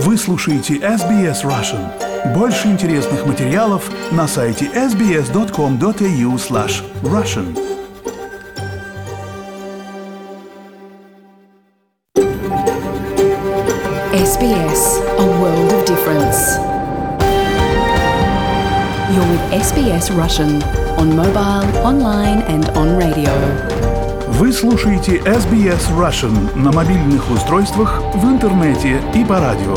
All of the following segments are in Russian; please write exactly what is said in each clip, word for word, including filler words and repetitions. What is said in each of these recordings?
Вы слушаете эс би эс Russian. Больше интересных материалов на сайте эс би эс точка ком точка эй ю слэш Russian. эс би эс, a world of difference. You're with эс би эс Russian on mobile, online and on radio. Вы слушаете эс би эс Russian на мобильных устройствах, в интернете и по радио.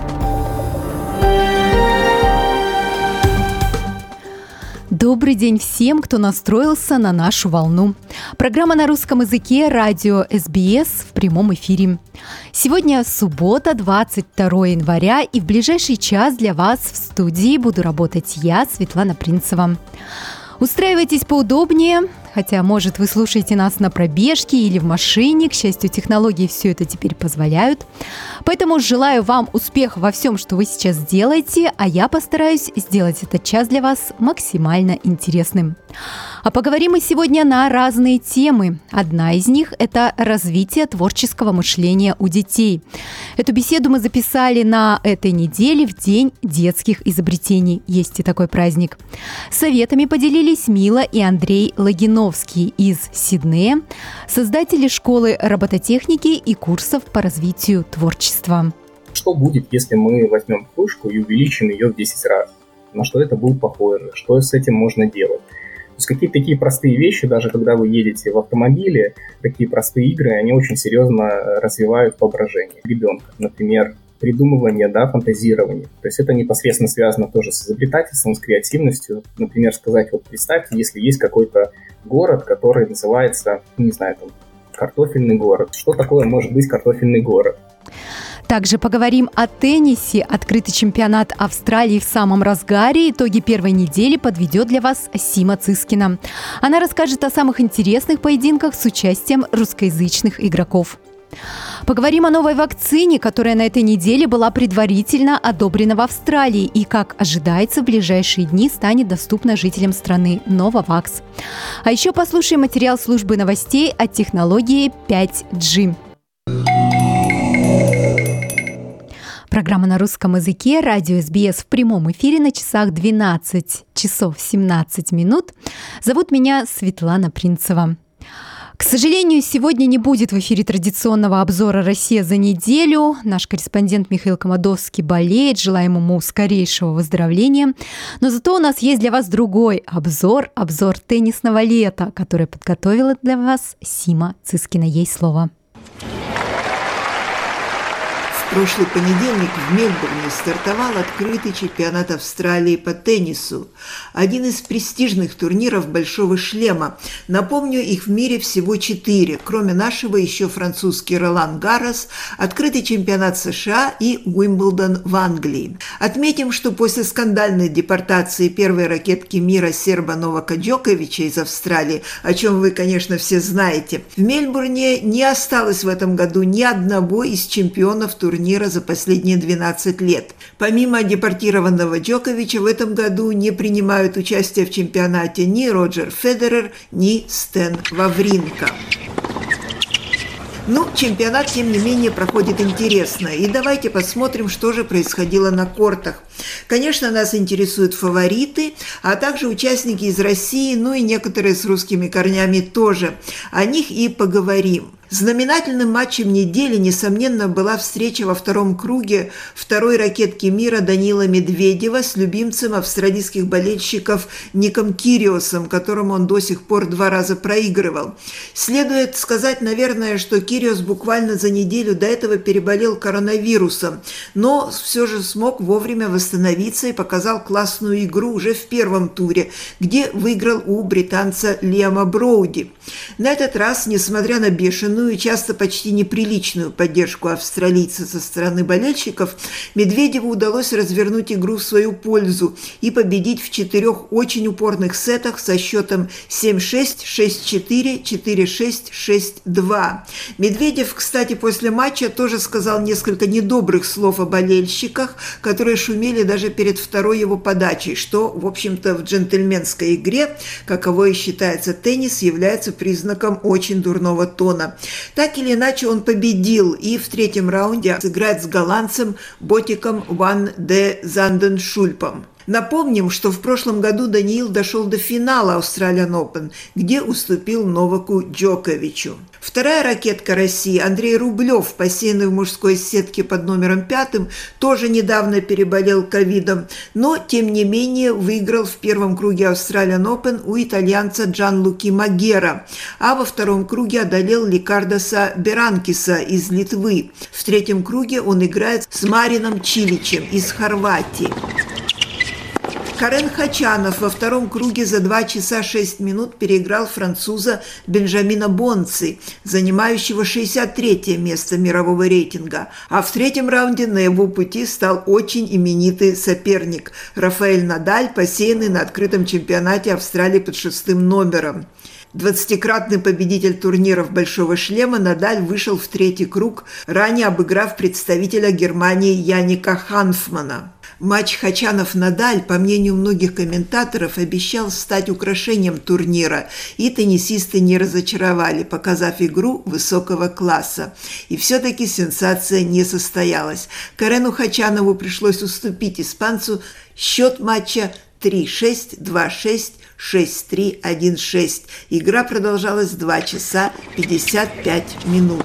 Добрый день всем, кто настроился на нашу волну. Программа на русском языке радио эс би эс в прямом эфире. Сегодня суббота, двадцать второго января, и в ближайший час для вас в студии буду работать я, Светлана Принцева. Устраивайтесь поудобнее, хотя, может, вы слушаете нас на пробежке или в машине. К счастью, технологии все это теперь позволяют. Поэтому желаю вам успеха во всем, что вы сейчас делаете, а я постараюсь сделать этот час для вас максимально интересным. А поговорим мы сегодня на разные темы. Одна из них – это развитие творческого мышления у детей. Эту беседу мы записали на этой неделе в День детских изобретений. Есть и такой праздник. Советами поделились Мила и Андрей Логиновский из Сиднея, создатели школы робототехники и курсов по развитию творчества. Что будет, если мы возьмем кружку и увеличим ее в десять раз? На что это будет похоже? Что с этим можно делать? То есть какие-то такие простые вещи, даже когда вы едете в автомобиле, такие простые игры, они очень серьезно развивают воображение ребенка. Например, придумывание, да, фантазирование. То есть это непосредственно связано тоже с изобретательством, с креативностью. Например, сказать, вот представьте, если есть какой-то город, который называется, не знаю, там, картофельный город. Что такое может быть картофельный город? Также поговорим о теннисе. Открытый чемпионат Австралии в самом разгаре. Итоги первой недели подведет для вас Сима Цискина. Она расскажет о самых интересных поединках с участием русскоязычных игроков. Поговорим о новой вакцине, которая на этой неделе была предварительно одобрена в Австралии и, как ожидается, в ближайшие дни станет доступна жителям страны Novavax. А еще послушаем материал службы новостей о технологии пять джи. Программа на русском языке, радио эс би эс в прямом эфире на часах двенадцать часов семнадцать минут. Зовут меня Светлана Принцева. К сожалению, сегодня не будет в эфире традиционного обзора «Россия за неделю». Наш корреспондент Михаил Комадовский болеет, желаем ему скорейшего выздоровления. Но зато у нас есть для вас другой обзор, обзор теннисного лета, который подготовила для вас Сима Цискина. Ей слово. В прошлый понедельник в Мельбурне стартовал открытый чемпионат Австралии по теннису. Один из престижных турниров «Большого шлема». Напомню, их в мире всего четыре. Кроме нашего еще французский Ролан Гаррос, открытый чемпионат США и Уимблдон в Англии. Отметим, что после скандальной депортации первой ракетки мира серба Новака Джоковича из Австралии, о чем вы, конечно, все знаете, в Мельбурне не осталось в этом году ни одного из чемпионов турнира за последние двенадцать лет. Помимо депортированного Джоковича, в этом году не принимают участие в чемпионате ни Роджер Федерер, ни Стэн Вавринка. Ну, чемпионат, тем не менее, проходит интересно. И давайте посмотрим, что же происходило на кортах. Конечно, нас интересуют фавориты, а также участники из России, ну и некоторые с русскими корнями тоже. О них и поговорим. Знаменательным матчем недели, несомненно, была встреча во втором круге второй ракетки мира Данила Медведева с любимцем австралийских болельщиков Ником Кириосом, которому он до сих пор два раза проигрывал. Следует сказать, наверное, что Кириос буквально за неделю до этого переболел коронавирусом, но все же смог вовремя восстановиться и показал классную игру уже в первом туре, где выиграл у британца Лиама Броуди. На этот раз, несмотря на бешеную и часто почти неприличную поддержку австралийца со стороны болельщиков, Медведеву удалось развернуть игру в свою пользу и победить в четырех очень упорных сетах со счетом семь шесть, шесть четыре, четыре шесть, шесть два. Медведев, кстати, после матча тоже сказал несколько недобрых слов о болельщиках, которые шумели даже перед второй его подачей, что, в общем-то, в джентльменской игре, каковой считается теннис, является признаком очень дурного тона. Так или иначе, он победил и в третьем раунде сыграет с голландцем Ботиком ван де Занденшульпом. Напомним, что в прошлом году Даниил дошел до финала Australian Open, где уступил Новаку Джоковичу. Вторая ракетка России Андрей Рублев, посеянный в мужской сетке под номером пятым, тоже недавно переболел ковидом, но, тем не менее, выиграл в первом круге Australian Open у итальянца Джанлуки Магера, а во втором круге одолел Ликардоса Беранкиса из Литвы. В третьем круге он играет с Марином Чиличем из Хорватии. Карен Хачанов во втором круге за два часа шесть минут переиграл француза Бенжамина Бонци, занимающего шестьдесят третье место мирового рейтинга. А в третьем раунде на его пути стал очень именитый соперник Рафаэль Надаль, посеянный на открытом чемпионате Австралии под шестым номером. Двадцатикратный победитель турниров «Большого шлема» Надаль вышел в третий круг, ранее обыграв представителя Германии Яника Ханфмана. Матч Хачанов-Надаль, по мнению многих комментаторов, обещал стать украшением турнира, и теннисисты не разочаровали, показав игру высокого класса. И все-таки сенсация не состоялась. Карену Хачанову пришлось уступить испанцу. Счет матча три шесть, два шесть, шесть три, один шесть. Игра продолжалась два часа пятьдесят пять минут.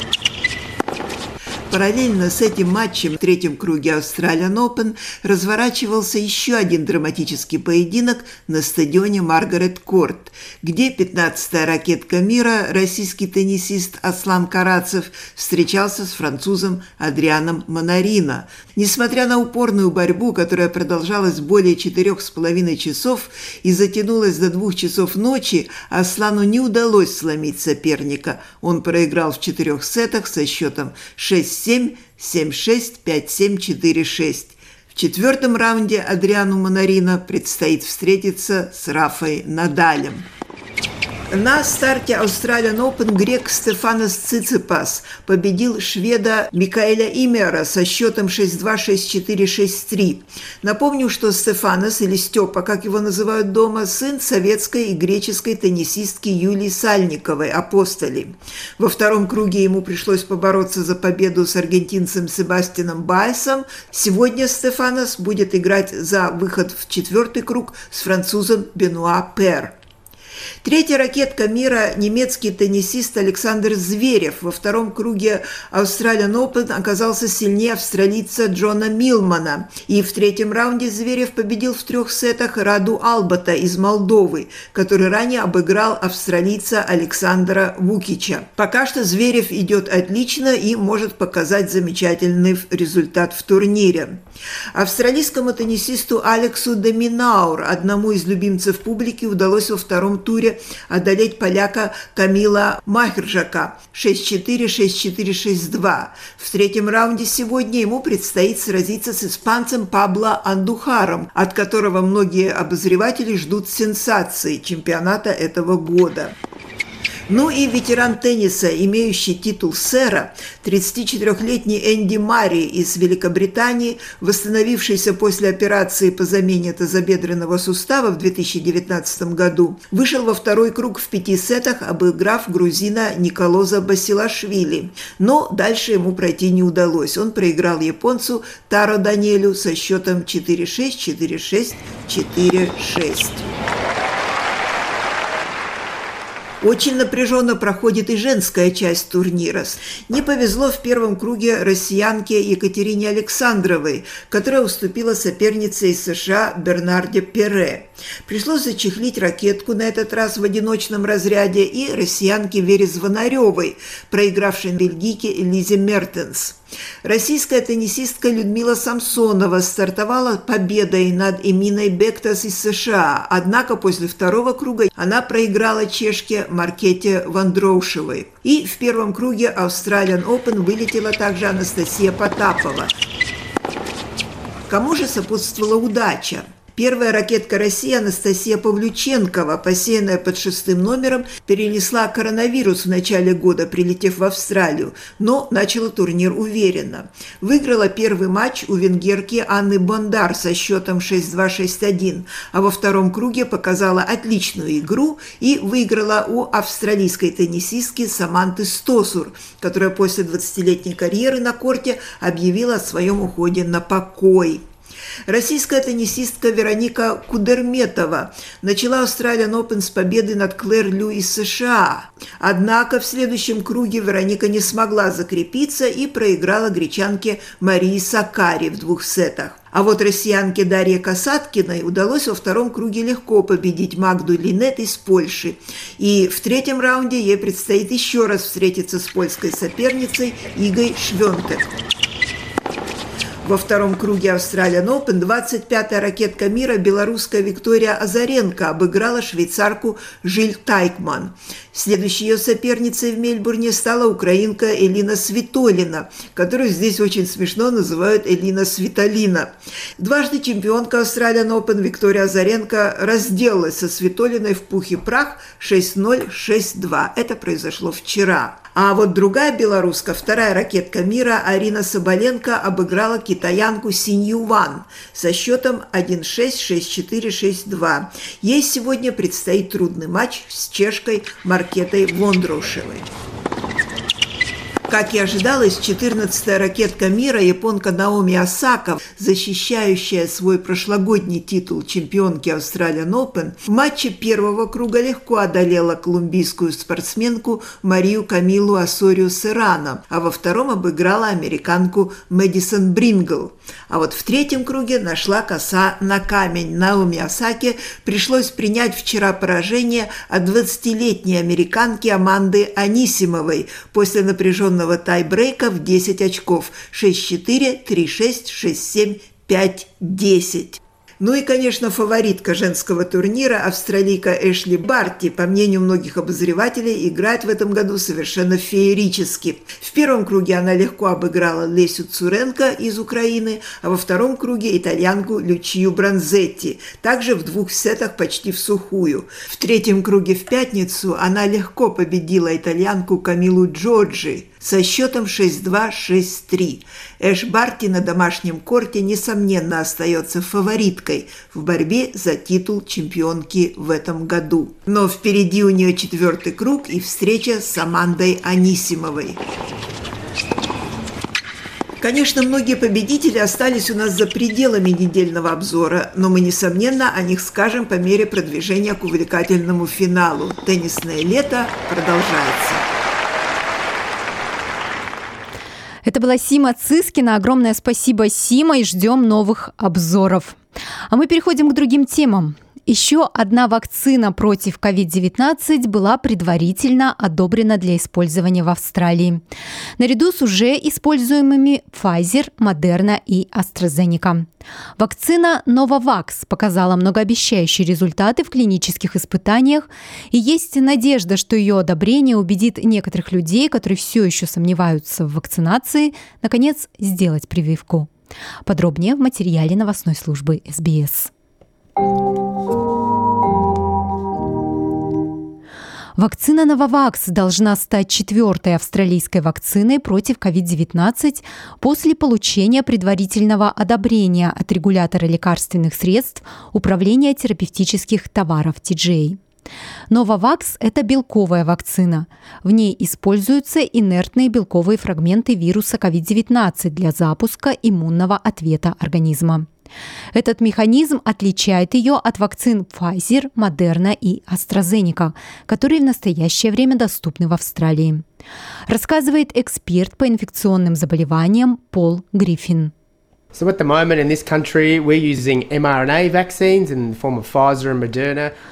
Параллельно с этим матчем в третьем круге Australian Open разворачивался еще один драматический поединок на стадионе Маргарет Корт, где пятнадцатая ракетка мира, российский теннисист Аслан Карацев, встречался с французом Адрианом Манарино. Несмотря на упорную борьбу, которая продолжалась более четырех с половиной часов и затянулась до двух часов ночи, Аслану не удалось сломить соперника. Он проиграл в четырех сетах со счетом шесть семь, семь шесть, пять семь, четыре шесть. В четвертом раунде Адриану Манарино предстоит встретиться с Рафой Надалем. На старте Australian Open грек Стефанос Циципас победил шведа Микаэля Имера со счетом шесть два, шесть четыре, шесть три. Напомню, что Стефанос, или Степа, как его называют дома, сын советской и греческой теннисистки Юлии Сальниковой, Апостоли. Во втором круге ему пришлось побороться за победу с аргентинцем Себастьяном Баесом. Сегодня Стефанос будет играть за выход в четвертый круг с французом Бенуа Пер. Третья ракетка мира – немецкий теннисист Александр Зверев. Во втором круге Australian Open оказался сильнее австралийца Джона Милмана. И в третьем раунде Зверев победил в трех сетах Раду Албата из Молдовы, который ранее обыграл австралийца Александра Вукича. Пока что Зверев идет отлично и может показать замечательный результат в турнире. Австралийскому теннисисту Алексу де Минаур, одному из любимцев публики, удалось во втором туре одолеть поляка Камила Махержака шесть четыре, шесть четыре, шесть два. В третьем раунде сегодня ему предстоит сразиться с испанцем Пабло Андухаром, от которого многие обозреватели ждут сенсации чемпионата этого года. Ну и ветеран тенниса, имеющий титул сэра, тридцатичетырёхлетний Энди Мари из Великобритании, восстановившийся после операции по замене тазобедренного сустава в две тысячи девятнадцатом году, вышел во второй круг в пяти сетах, обыграв грузина Николоза Басилашвили. Но дальше ему пройти не удалось. Он проиграл японцу Таро Даниэлю со счетом четыре шесть, четыре шесть, четыре шесть. Очень напряженно проходит и женская часть турнира. Не повезло в первом круге россиянке Екатерине Александровой, которая уступила сопернице из США Бернарде Перре. Пришлось зачехлить ракетку на этот раз в одиночном разряде и россиянке Вере Звонаревой, проигравшей бельгийке Элизе Мертенс. Российская теннисистка Людмила Самсонова стартовала победой над Эминой Бектас из США, однако после второго круга она проиграла чешке Маркете Вондроушевой. И в первом круге Australian Open вылетела также Анастасия Потапова. Кому же сопутствовала удача? Первая ракетка России Анастасия Павлюченкова, посеянная под шестым номером, перенесла коронавирус в начале года, прилетев в Австралию, но начала турнир уверенно. Выиграла первый матч у венгерки Анны Бондар со счетом шесть-два шесть-один, а во втором круге показала отличную игру и выиграла у австралийской теннисистки Саманты Стосур, которая после двадцатилетней карьеры на корте объявила о своем уходе на покой. Российская теннисистка Вероника Кудерметова начала Australian Open с победы над Клэр Лю из США. Однако в следующем круге Вероника не смогла закрепиться и проиграла гречанке Марии Сакари в двух сетах. А вот россиянке Дарье Касаткиной удалось во втором круге легко победить Магду Линет из Польши. И в третьем раунде ей предстоит еще раз встретиться с польской соперницей Игой Швёнтек. Во втором круге Australian Open двадцать пятая ракетка мира белорусская Виктория Азаренко обыграла швейцарку Жиль Тайкман. Следующей ее соперницей в Мельбурне стала украинка Элина Свитолина, которую здесь очень смешно называют Элина Свитолина. Дважды чемпионка Australian Open Виктория Азаренко разделалась со Свитолиной в пух и прах шесть ноль - шесть два. Это произошло вчера. А вот другая белоруска, вторая ракетка мира Арина Соболенко обыграла китаянку Синью Ван со счетом один шесть - шесть четыре - шесть два. Ей сегодня предстоит трудный матч с чешкой Маркетой Вондроушевой. Как и ожидалось, четырнадцатая ракетка мира японка Наоми Осака, защищающая свой прошлогодний титул чемпионки Australian Open, в матче первого круга легко одолела колумбийскую спортсменку Марию Камилу Осорио Серрано, а во втором обыграла американку Мэдисон Брингл. А вот в третьем круге нашла коса на камень. Наоми Осаке пришлось принять вчера поражение от двадцатилетней американки Аманды Анисимовой после напряженного тайбрейка в десять очков шесть четыре, три шесть, шесть семь, пять десять. Ну и, конечно, фаворитка женского турнира, австралийка Эшли Барти, по мнению многих обозревателей, играет в этом году совершенно феерически. В первом круге она легко обыграла Лесю Цуренко из Украины, а во втором круге итальянку Лючию Бранзетти, также в двух сетах почти всухую. В третьем круге в пятницу она легко победила итальянку Камилу Джорджи со счетом шесть два - шесть три. Эш Барти на домашнем корте, несомненно, остается фавориткой в борьбе за титул чемпионки в этом году. Но впереди у нее четвертый круг и встреча с Амандой Анисимовой. Конечно, многие победители остались у нас за пределами недельного обзора, но мы, несомненно, о них скажем по мере продвижения к увлекательному финалу. Теннисное лето продолжается. Это была Сима Цискина. Огромное спасибо, Сима, и ждем новых обзоров. А мы переходим к другим темам. Еще одна вакцина против ковид девятнадцать была предварительно одобрена для использования в Австралии. Наряду с уже используемыми Pfizer, Moderna и AstraZeneca. Вакцина Novavax показала многообещающие результаты в клинических испытаниях, и есть надежда, что ее одобрение убедит некоторых людей, которые все еще сомневаются в вакцинации, наконец сделать прививку. Подробнее в материале новостной службы эс би эс. Вакцина Novavax должна стать четвертой австралийской вакциной против ковид девятнадцать после получения предварительного одобрения от регулятора лекарственных средств Управления терапевтических товаров ти джи эй. Novavax – это белковая вакцина. В ней используются инертные белковые фрагменты вируса ковид девятнадцать для запуска иммунного ответа организма. Этот механизм отличает ее от вакцин Pfizer, Moderna и AstraZeneca, которые в настоящее время доступны в Австралии. Рассказывает эксперт по инфекционным заболеваниям Пол Гриффин. So at the moment in this country we're using эм ар эн эй vaccines in the form of Pfizer and Moderna.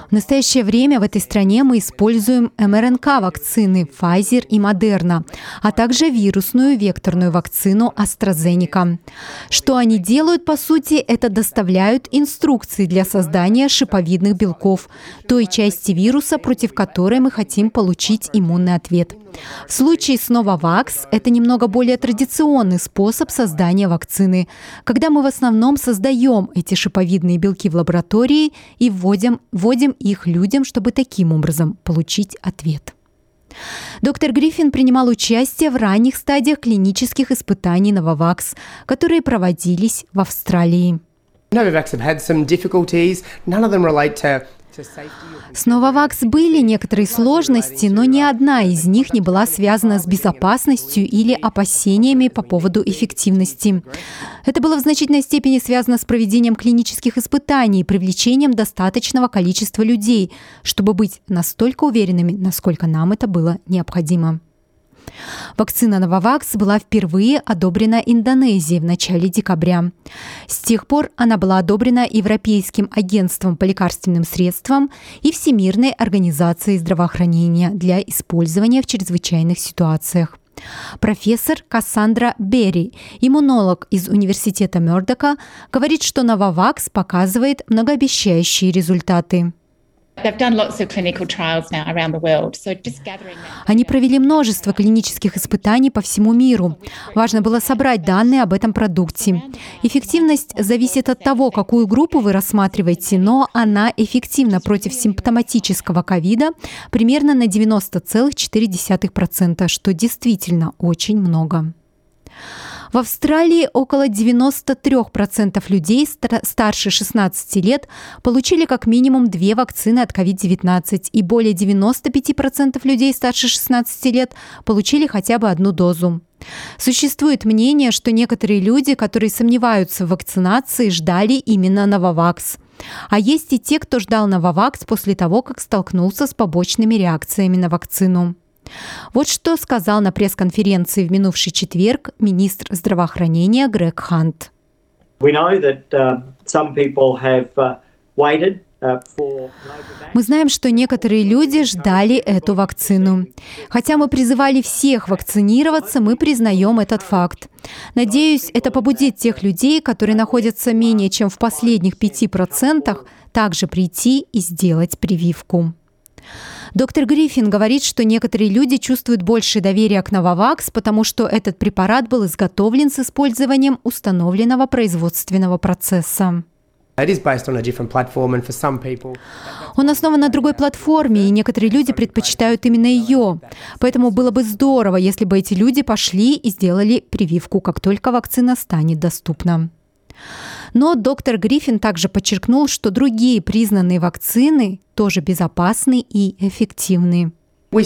В настоящее время в этой стране мы используем эм эр эн ка-вакцины Pfizer и Moderna, а также вирусную векторную вакцину AstraZeneca. Что они делают, по сути, это доставляют инструкции для создания шиповидных белков, той части вируса, против которой мы хотим получить иммунный ответ. В случае с Novavax это немного более традиционный способ создания вакцины, когда мы в основном создаем эти шиповидные белки в лаборатории и вводим, вводим их людям, чтобы таким образом получить ответ. Доктор Гриффин принимал участие в ранних стадиях клинических испытаний Novavax, которые проводились в Австралии. Novavax have had some difficulties. None of them relate to С Novavax были некоторые сложности, но ни одна из них не была связана с безопасностью или опасениями по поводу эффективности. Это было в значительной степени связано с проведением клинических испытаний и привлечением достаточного количества людей, чтобы быть настолько уверенными, насколько нам это было необходимо. Вакцина Novavax была впервые одобрена Индонезией в начале декабря. С тех пор она была одобрена Европейским агентством по лекарственным средствам и Всемирной организацией здравоохранения для использования в чрезвычайных ситуациях. Профессор Кассандра Берри, иммунолог из университета Мёрдока, говорит, что Novavax показывает многообещающие результаты. Они провели множество клинических испытаний по всему миру. Важно было собрать данные об этом продукте. Эффективность зависит от того, какую группу вы рассматриваете, но она эффективна против симптоматического ковида примерно на девяносто целых четыре десятых процента, что действительно очень много. В Австралии около девяносто три процента людей старше шестнадцати лет получили как минимум две вакцины от ковид девятнадцать, и более девяносто пять процентов людей старше шестнадцати лет получили хотя бы одну дозу. Существует мнение, что некоторые люди, которые сомневаются в вакцинации, ждали именно Novavax. А есть и те, кто ждал Novavax после того, как столкнулся с побочными реакциями на вакцину. Вот что сказал на пресс-конференции в минувший четверг министр здравоохранения Грег Хант. Мы знаем, что некоторые люди ждали эту вакцину. Хотя мы призывали всех вакцинироваться, мы признаем этот факт. Надеюсь, это побудит тех людей, которые находятся менее чем в последних пяти процентах, также прийти и сделать прививку. Доктор Гриффин говорит, что некоторые люди чувствуют большее доверие к Novavax, потому что этот препарат был изготовлен с использованием установленного производственного процесса. Он основан на другой платформе, и некоторые люди предпочитают именно ее. Поэтому было бы здорово, если бы эти люди пошли и сделали прививку, как только вакцина станет доступна. Но доктор Гриффин также подчеркнул, что другие признанные вакцины тоже безопасны и эффективны. Мы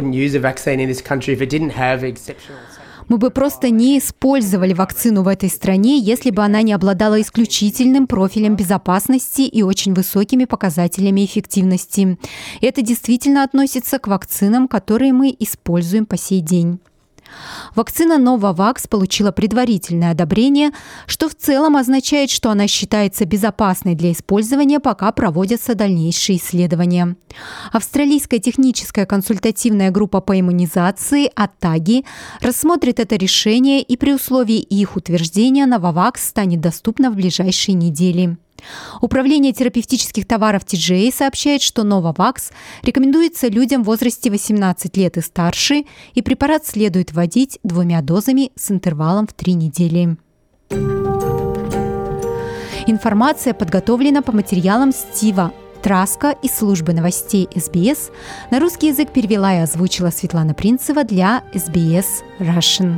бы просто не использовали вакцину в этой стране, если бы она не обладала исключительным профилем безопасности и очень высокими показателями эффективности. И это действительно относится к вакцинам, которые мы используем по сей день. Вакцина Novavax получила предварительное одобрение, что в целом означает, что она считается безопасной для использования, пока проводятся дальнейшие исследования. Австралийская техническая консультативная группа по иммунизации АТАГИ рассмотрит это решение, и при условии их утверждения Novavax станет доступна в ближайшие недели. Управление терапевтических товаров ти джи эй сообщает, что Novavax рекомендуется людям в возрасте восемнадцати лет и старше, и препарат следует вводить двумя дозами с интервалом в три недели. Информация подготовлена по материалам Стива Траска из службы новостей эс би эс. На русский язык перевела и озвучила Светлана Принцева для эс би эс Russian.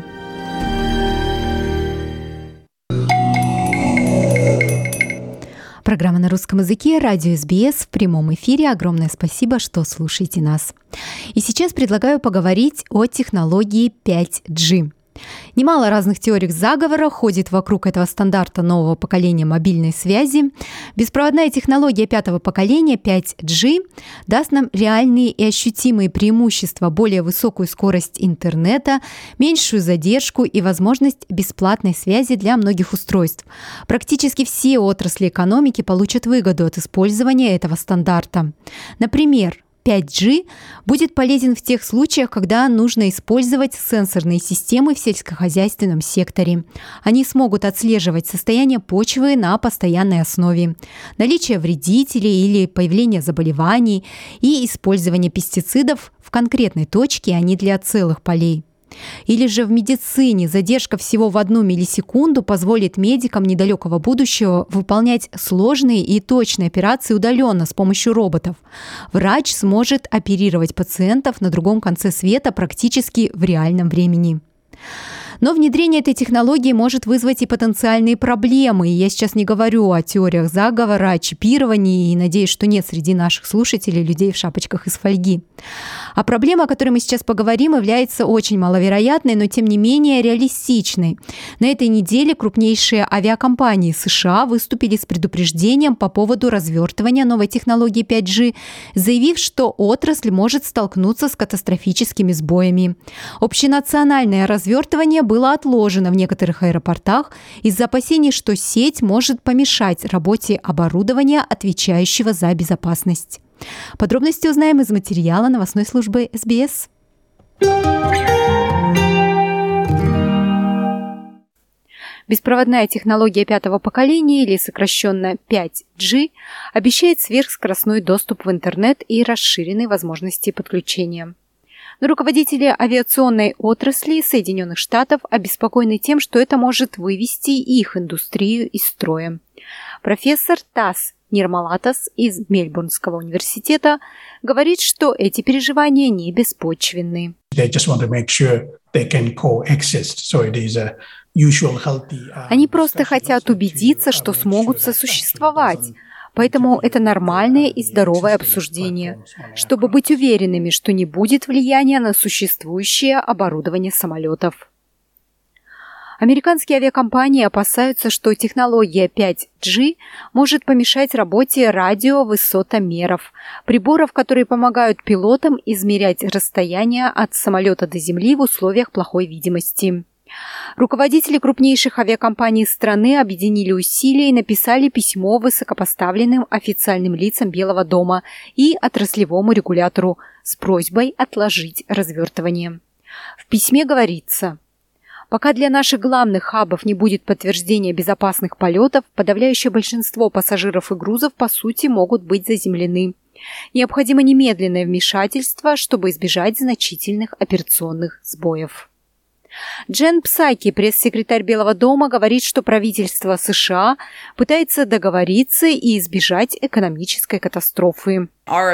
Программа на русском языке, радио эс би эс в прямом эфире. Огромное спасибо, что слушаете нас. И сейчас предлагаю поговорить о технологии пять джи. Немало разных теорий заговора ходит вокруг этого стандарта нового поколения мобильной связи. Беспроводная технология пятого поколения пять джи даст нам реальные и ощутимые преимущества, более высокую скорость интернета, меньшую задержку и возможность бесплатной связи для многих устройств. Практически все отрасли экономики получат выгоду от использования этого стандарта. Например, пять джи будет полезен в тех случаях, когда нужно использовать сенсорные системы в сельскохозяйственном секторе. Они смогут отслеживать состояние почвы на постоянной основе, наличие вредителей или появление заболеваний и использование пестицидов в конкретной точке, а не для целых полей. Или же в медицине задержка всего в одну миллисекунду позволит медикам недалекого будущего выполнять сложные и точные операции удаленно с помощью роботов. Врач сможет оперировать пациентов на другом конце света практически в реальном времени. Но внедрение этой технологии может вызвать и потенциальные проблемы. И я сейчас не говорю о теориях заговора, о чипировании, и надеюсь, что нет среди наших слушателей людей в шапочках из фольги. А проблема, о которой мы сейчас поговорим, является очень маловероятной, но тем не менее реалистичной. На этой неделе крупнейшие авиакомпании США выступили с предупреждением по поводу развертывания новой технологии пять джи, заявив, что отрасль может столкнуться с катастрофическими сбоями. Общенациональное развертывание было отложено в некоторых аэропортах из-за опасений, что сеть может помешать работе оборудования, отвечающего за безопасность. Подробности узнаем из материала новостной службы эс би эс. Беспроводная технология пятого поколения, или сокращенно пять джи, обещает сверхскоростной доступ в интернет и расширенные возможности подключения. Но руководители авиационной отрасли Соединенных Штатов обеспокоены тем, что это может вывести их индустрию из строя. Профессор Тасс Нирмалатас из Мельбурнского университета говорит, что эти переживания не беспочвенны. Они просто хотят убедиться, что смогут сосуществовать. Поэтому это нормальное и здоровое обсуждение, чтобы быть уверенными, что не будет влияния на существующее оборудование самолетов. Американские авиакомпании опасаются, что технология пять джи может помешать работе радиовысотомеров, приборов, которые помогают пилотам измерять расстояние от самолета до земли в условиях плохой видимости. Руководители крупнейших авиакомпаний страны объединили усилия и написали письмо высокопоставленным официальным лицам Белого дома и отраслевому регулятору с просьбой отложить развертывание. В письме говорится: пока для наших главных хабов не будет подтверждения безопасных полетов, подавляющее большинство пассажиров и грузов по сути могут быть заземлены. Необходимо немедленное вмешательство, чтобы избежать значительных операционных сбоев. Джен Псаки, пресс-секретарь Белого дома, говорит, что правительство США пытается договориться и избежать экономической катастрофы.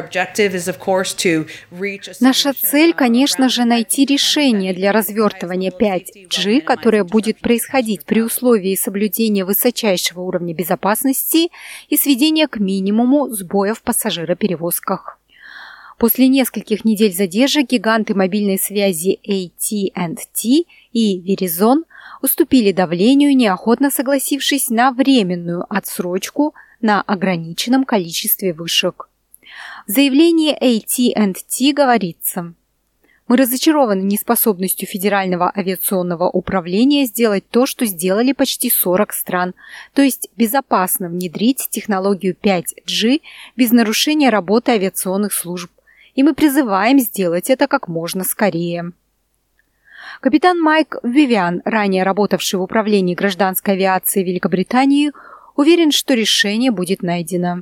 Наша цель, конечно же, найти решение для развертывания пять джи, которое будет происходить при условии соблюдения высочайшего уровня безопасности и сведения к минимуму сбоев в пассажироперевозках. После нескольких недель задержек гиганты мобильной связи эй ти энд ти и Verizon уступили давлению, неохотно согласившись на временную отсрочку на ограниченном количестве вышек. В заявлении эй ти энд ти говорится: «Мы разочарованы неспособностью Федерального авиационного управления сделать то, что сделали почти сорок стран, то есть безопасно внедрить технологию пять джи без нарушения работы авиационных служб. И мы призываем сделать это как можно скорее». Капитан Майк Вивиан, ранее работавший в управлении гражданской авиации Великобритании, уверен, что решение будет найдено.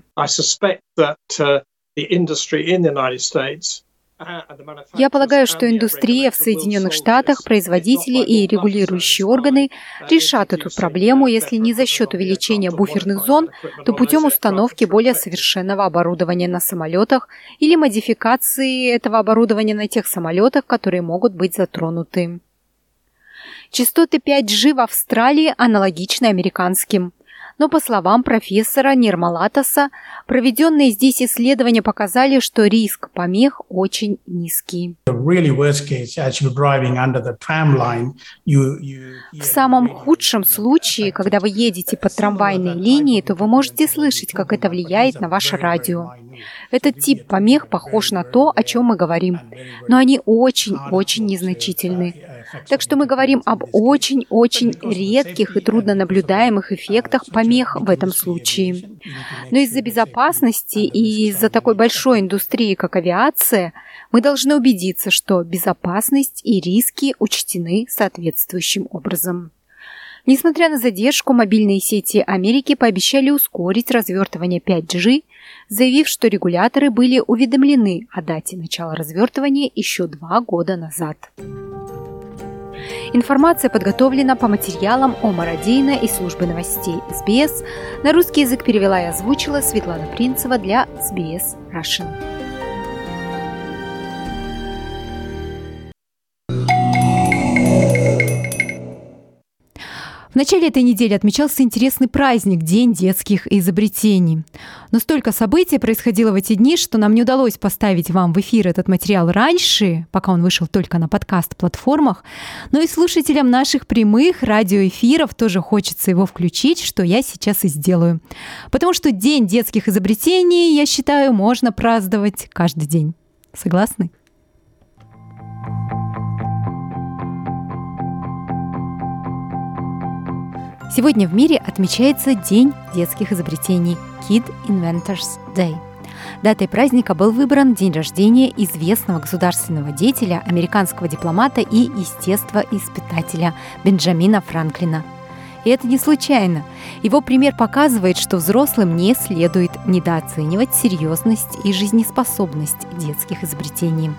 Я полагаю, что индустрия в Соединенных Штатах, производители и регулирующие органы решат эту проблему, если не за счет увеличения буферных зон, то путем установки более совершенного оборудования на самолетах или модификации этого оборудования на тех самолетах, которые могут быть затронуты. Частоты пять джи в Австралии аналогичны американским. Но, по словам профессора Нирмалатаса, проведенные здесь исследования показали, что риск помех очень низкий. В самом худшем случае, когда вы едете по трамвайной линии, то вы можете слышать, как это влияет на ваше радио. Этот тип помех похож на то, о чем мы говорим, но они очень-очень незначительны. Так что мы говорим об очень-очень редких и труднонаблюдаемых эффектах помех в этом случае. Но из-за безопасности и из-за такой большой индустрии, как авиация, мы должны убедиться, что безопасность и риски учтены соответствующим образом. Несмотря на задержку, мобильные сети Америки пообещали ускорить развертывание пять джи, заявив, что регуляторы были уведомлены о дате начала развертывания еще два года назад. Информация подготовлена по материалам Омара Дейна из службы новостей эс би эс. На русский язык перевела и озвучила Светлана Принцева для эс би эс Russian. В начале этой недели отмечался интересный праздник – День детских изобретений. Но столько событий происходило в эти дни, что нам не удалось поставить вам в эфир этот материал раньше, пока он вышел только на подкаст-платформах. Но и слушателям наших прямых радиоэфиров тоже хочется его включить, что я сейчас и сделаю. Потому что День детских изобретений, я считаю, можно праздновать каждый день. Согласны? Сегодня в мире отмечается День детских изобретений – Kid Inventors Day. Датой праздника был выбран день рождения известного государственного деятеля, американского дипломата и естествоиспытателя Бенджамина Франклина. И это не случайно. Его пример показывает, что взрослым не следует недооценивать серьезность и жизнеспособность детских изобретений.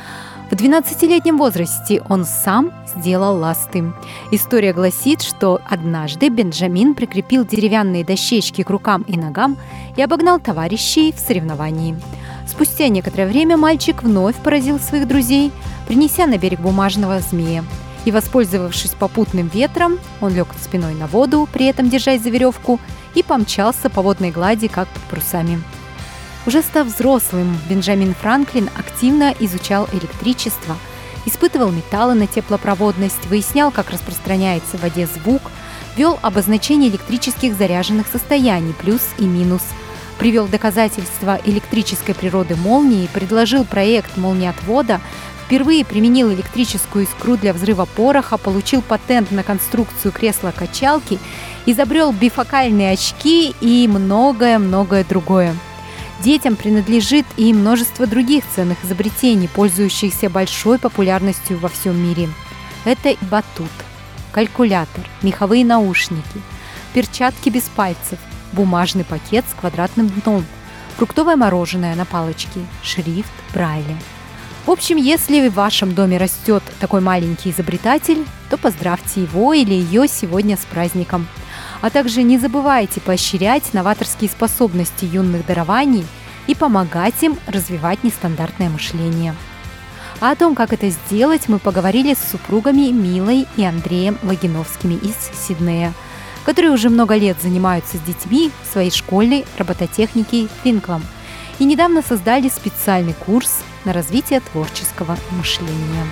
В двенадцатилетнем возрасте он сам сделал ласты. История гласит, что однажды Бенджамин прикрепил деревянные дощечки к рукам и ногам и обогнал товарищей в соревновании. Спустя некоторое время мальчик вновь поразил своих друзей, принеся на берег бумажного змея. И, воспользовавшись попутным ветром, он лег спиной на воду, при этом держась за веревку, и помчался по водной глади, как под парусами. Уже став взрослым, Бенджамин Франклин активно изучал электричество, испытывал металлы на теплопроводность, выяснял, как распространяется в воде звук, ввел обозначение электрических заряженных состояний плюс и минус, привел доказательства электрической природы молнии, предложил проект молниеотвода, впервые применил электрическую искру для взрыва пороха, получил патент на конструкцию кресла-качалки, изобрел бифокальные очки и многое-многое другое. Детям принадлежит и множество других ценных изобретений, пользующихся большой популярностью во всем мире. Это и батут, калькулятор, меховые наушники, перчатки без пальцев, бумажный пакет с квадратным дном, фруктовое мороженое на палочке, шрифт Брайля. В общем, если в вашем доме растет такой маленький изобретатель, то поздравьте его или ее сегодня с праздником. А также не забывайте поощрять новаторские способности юных дарований и помогать им развивать нестандартное мышление. А о том, как это сделать, мы поговорили с супругами Милой и Андреем Логиновскими из Сиднея, которые уже много лет занимаются с детьми в своей школе робототехники Тинклом и недавно создали специальный курс на развитие творческого мышления.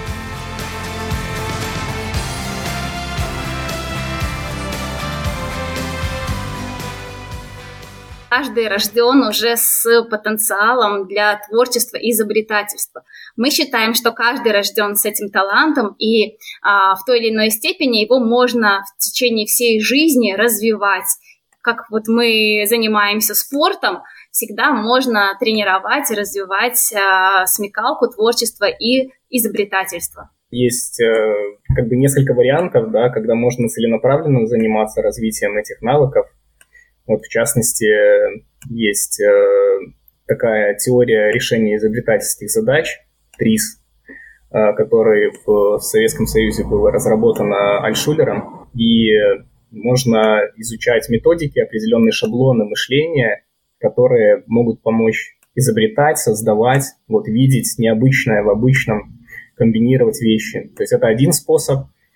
Каждый рожден уже с потенциалом для творчества и изобретательства. Мы считаем, что каждый рожден с этим талантом, и а, в той или иной степени его можно в течение всей жизни развивать. Как вот мы занимаемся спортом, всегда можно тренировать и развивать а, смекалку, творчество и изобретательство. Есть э, как бы несколько вариантов, да, когда можно целенаправленно заниматься развитием этих навыков. Вот, в частности, есть э, такая теория решения изобретательских задач, ТРИЗ, э, которая в Советском Союзе была разработана Альтшулером, и можно изучать методики, определенные шаблоны мышления, которые могут помочь изобретать, создавать, вот, видеть необычное в обычном, комбинировать вещи. То есть это один способ.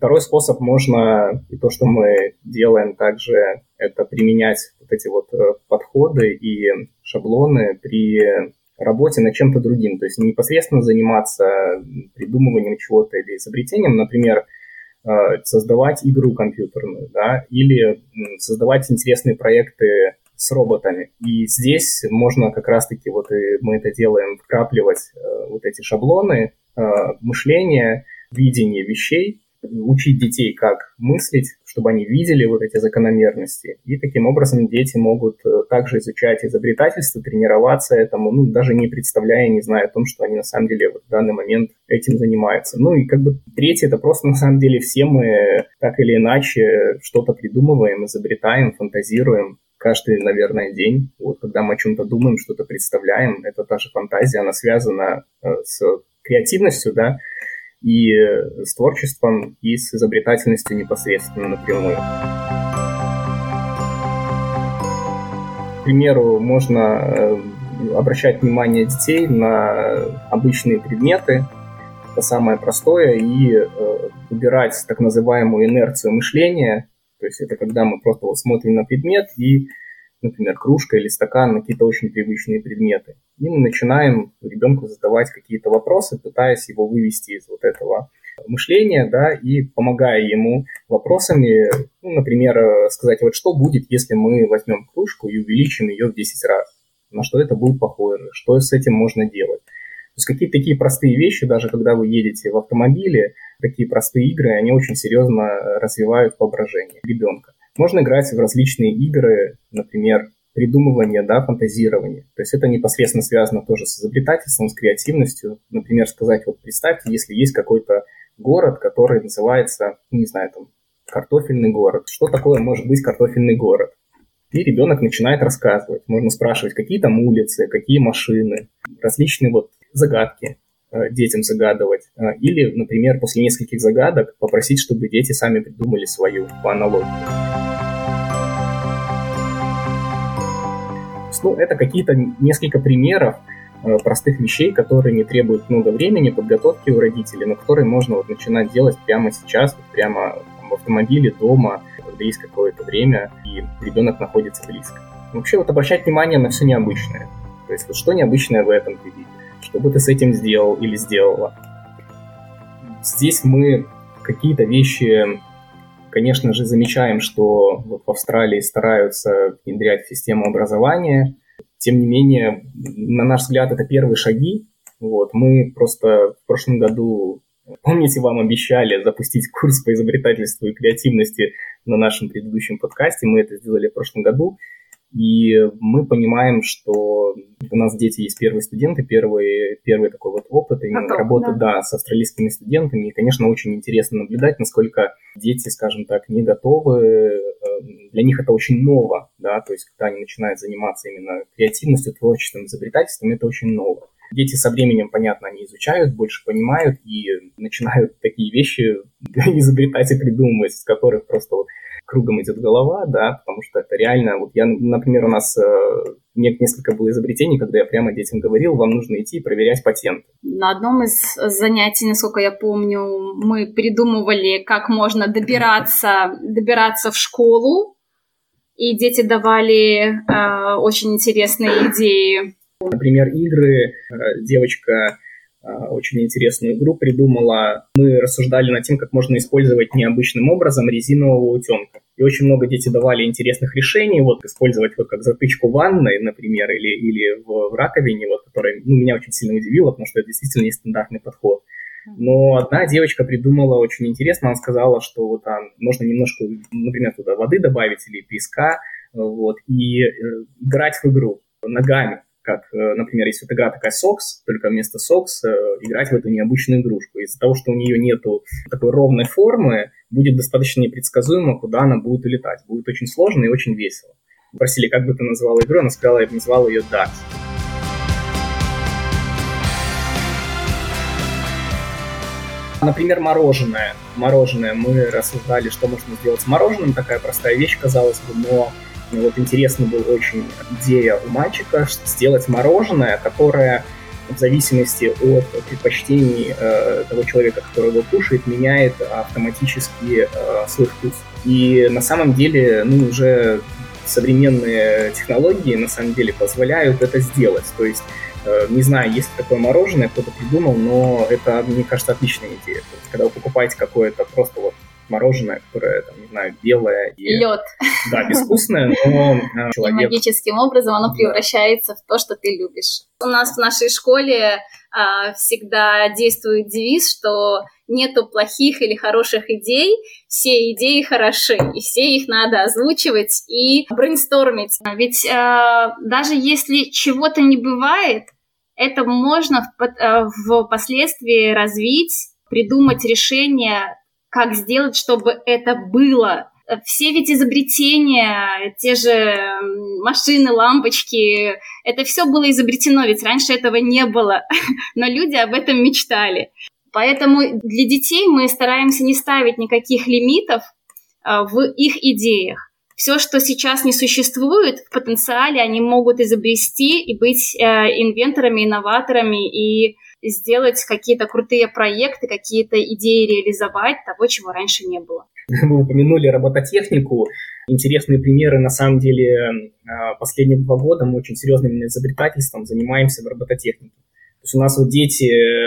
Второй способ можно, и то, что мы делаем также, это применять вот эти вот подходы и шаблоны при работе над чем-то другим. То есть не непосредственно заниматься придумыванием чего-то или изобретением, например, создавать игру компьютерную, да, или создавать интересные проекты с роботами. И здесь можно как раз-таки, вот и мы это делаем, вкрапливать вот эти шаблоны мышления, видения вещей, учить детей, как мыслить, чтобы они видели вот эти закономерности. И таким образом дети могут также изучать изобретательство, тренироваться этому, ну, даже не представляя, не зная о том, что они на самом деле вот в данный момент этим занимаются. Ну и как бы третье, это просто на самом деле все мы так или иначе что-то придумываем, изобретаем, фантазируем. Каждый, наверное, день, вот, когда мы о чем-то думаем, что-то представляем, это та же фантазия, она связана с креативностью, да, и с творчеством, и с изобретательностью непосредственно напрямую. К примеру, можно обращать внимание детей на обычные предметы, это самое простое, и выбирать так называемую инерцию мышления, то есть это когда мы просто вот смотрим на предмет и, например, кружка или стакан, на какие-то очень привычные предметы. И мы начинаем ребенку задавать какие-то вопросы, пытаясь его вывести из вот этого мышления, да, и помогая ему вопросами, ну, например, сказать, вот что будет, если мы возьмем кружку и увеличим ее в десять раз, на что это будет похоже, что с этим можно делать. То есть какие-то такие простые вещи, даже когда вы едете в автомобиле, такие простые игры, они очень серьезно развивают воображение ребенка. Можно играть в различные игры, например, придумывание, да, фантазирование. То есть это непосредственно связано тоже с изобретательством, с креативностью. Например, сказать, вот представьте, если есть какой-то город, который называется, не знаю, там, картофельный город. Что такое может быть картофельный город? И ребенок начинает рассказывать. Можно спрашивать, какие там улицы, какие машины, различные вот загадки э, детям загадывать. Э, или, например, после нескольких загадок попросить, чтобы дети сами придумали свою по аналогии. Ну, это какие-то несколько примеров э, простых вещей, которые не требуют много времени, подготовки у родителей, но которые можно вот начинать делать прямо сейчас, вот прямо там, в автомобиле, дома, когда есть какое-то время, и ребенок находится близко. Вообще вот обращать внимание на все необычное. То есть вот что необычное в этом ты видишь, что бы ты с этим сделал или сделала. Здесь мы какие-то вещи, конечно же, замечаем, что вот в Австралии стараются внедрять в систему образования. Тем не менее, на наш взгляд, это первые шаги. Вот. Мы просто в прошлом году, помните, вам обещали запустить курс по изобретательству и креативности на нашем предыдущем подкасте. Мы это сделали в прошлом году. И мы понимаем, что у нас дети есть первые студенты, первый, первый такой вот опыт именно Готов, работы да. Да, с австралийскими студентами. И, конечно, очень интересно наблюдать, насколько дети, скажем так, не готовы. Для них это очень ново, да, то есть когда они начинают заниматься именно креативностью, творчеством, изобретательством, это очень ново. Дети со временем, понятно, они изучают, больше понимают и начинают такие вещи изобретать и придумывать, с которых просто вот кругом идет голова, да, потому что это реально, вот я, например, у нас э, несколько было изобретений, когда я прямо детям говорил, вам нужно идти и проверять патенты. На одном из занятий, насколько я помню, мы придумывали, как можно добираться, добираться в школу, и дети давали э, очень интересные идеи. Например, игры, девочка очень интересную игру придумала. Мы рассуждали над тем, как можно использовать необычным образом резинового утенка. И очень много детей давали интересных решений, вот использовать вот как затычку в ванной, например, или, или в, в раковине, вот, которая ну, меня очень сильно удивила, потому что это действительно нестандартный подход. Но одна девочка придумала очень интересно, она сказала, что вот, а, можно немножко, например, туда воды добавить или песка, вот, и э, играть в игру ногами. Как, например, есть вот игра такая сокс, только вместо сокс играть в эту необычную игрушку. Из-за того, что у нее нету такой ровной формы, будет достаточно непредсказуемо, куда она будет улетать. Будет очень сложно и очень весело. Спросили, как бы ты назвала игру, она сказала, я бы назвала ее Darts. Например, мороженое. Мороженое. Мы рассуждали, что можно сделать с мороженым. Такая простая вещь, казалось бы, но вот интересно была очень идея у мальчика сделать мороженое, которое в зависимости от предпочтений э, того человека, который его кушает, меняет автоматически э, свой вкус. И на самом деле, ну, уже современные технологии на самом деле позволяют это сделать. То есть, э, не знаю, есть такое мороженое, кто-то придумал, но это, мне кажется, отличная идея. То есть, когда вы покупаете какое-то просто вот мороженое, которое, там, не знаю, белое. И, лед. Да, безвкусное, но э, человек... И магическим образом оно превращается в то, что ты любишь. У нас в нашей школе э, всегда действует девиз, что нету плохих или хороших идей, все идеи хороши, и все их надо озвучивать и брейнстормить. Ведь э, даже если чего-то не бывает, это можно в, э, впоследствии развить, придумать решение, как сделать, чтобы это было. Все ведь изобретения, те же машины, лампочки, это все было изобретено, ведь раньше этого не было, но люди об этом мечтали. Поэтому для детей мы стараемся не ставить никаких лимитов в их идеях. Все, что сейчас не существует, в потенциале они могут изобрести и быть инвенторами, инноваторами и сделать какие-то крутые проекты, какие-то идеи реализовать, того, чего раньше не было. Вы упомянули робототехнику. Интересные примеры. На самом деле, последние два года мы очень серьезным изобретательством занимаемся в робототехнике. То есть у нас вот дети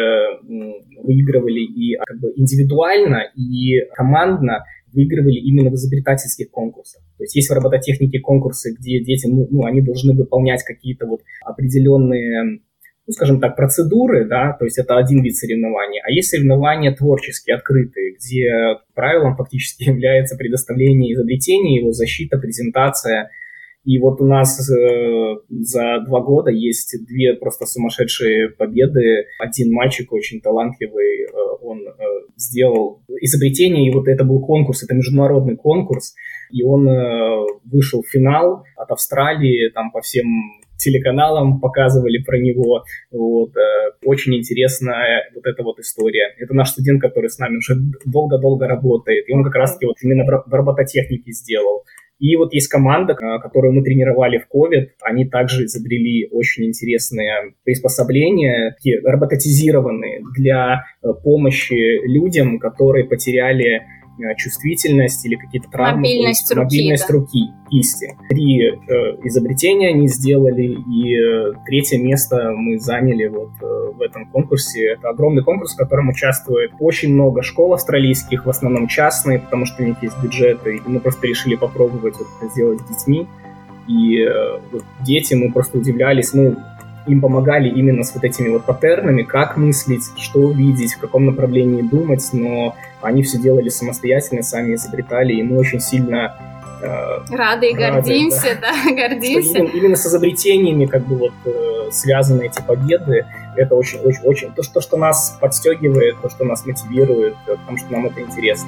выигрывали и как бы индивидуально, и командно выигрывали именно в изобретательских конкурсах. То есть есть в робототехнике конкурсы, где дети, ну, ну они должны выполнять какие-то вот определенные, ну, скажем так, процедуры, да, то есть это один вид соревнований, а есть соревнования творческие, открытые, где правилом фактически является предоставление изобретения, его защита, презентация. И вот у нас э, за два года есть две просто сумасшедшие победы. Один мальчик очень талантливый, э, он э, сделал изобретение, и вот это был конкурс, это международный конкурс, и он э, вышел в финал от Австралии, там по всем телеканалам показывали про него. Вот, э, очень интересная вот эта вот история. Это наш студент, который с нами уже долго-долго работает, и он как раз-таки вот именно в робототехнике сделал. И вот есть команда, которую мы тренировали в ковид, они также изобрели очень интересные приспособления, такие роботизированные для помощи людям, которые потеряли чувствительность или какие-то травмы. Мобильность руки. Мобильность да. руки, кисти. Три э, изобретения они сделали, и э, третье место мы заняли вот э, в этом конкурсе. Это огромный конкурс, в котором участвует очень много школ австралийских, в основном частные, потому что у них есть бюджеты, и мы просто решили попробовать вот это сделать с детьми. И э, вот дети, мы просто удивлялись, ну, им помогали именно с вот этими вот паттернами, как мыслить, что видеть, в каком направлении думать, но они все делали самостоятельно, сами изобретали, и мы очень сильно э, рады и рады, гордимся, да, да гордимся. Именно, именно с изобретениями как бы вот э, связаны эти победы. Это очень-очень-очень то, что, что нас подстегивает, то, что нас мотивирует, потому что нам это интересно.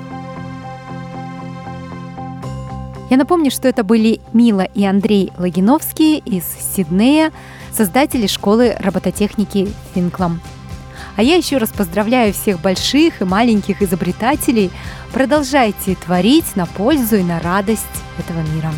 Я напомню, что это были Мила и Андрей Логиновские из Сиднея, создатели школы робототехники Финклам. А я еще раз поздравляю всех больших и маленьких изобретателей. Продолжайте творить на пользу и на радость этого мира.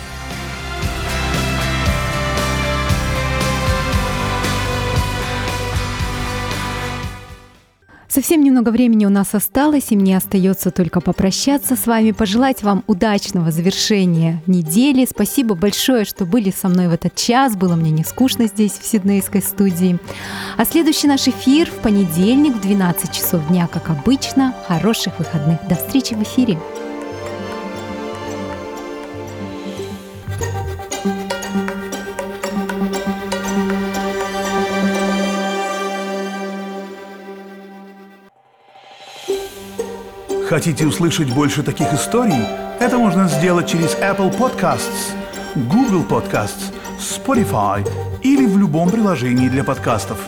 Совсем немного времени у нас осталось, и мне остается только попрощаться с вами, пожелать вам удачного завершения недели. Спасибо большое, что были со мной в этот час. Было мне не скучно здесь, в сиднейской студии. А следующий наш эфир в понедельник в двенадцать часов дня, как обычно. Хороших выходных. До встречи в эфире. Хотите услышать больше таких историй? Это можно сделать через Apple Podcasts, Google Podcasts, Spotify или в любом приложении для подкастов.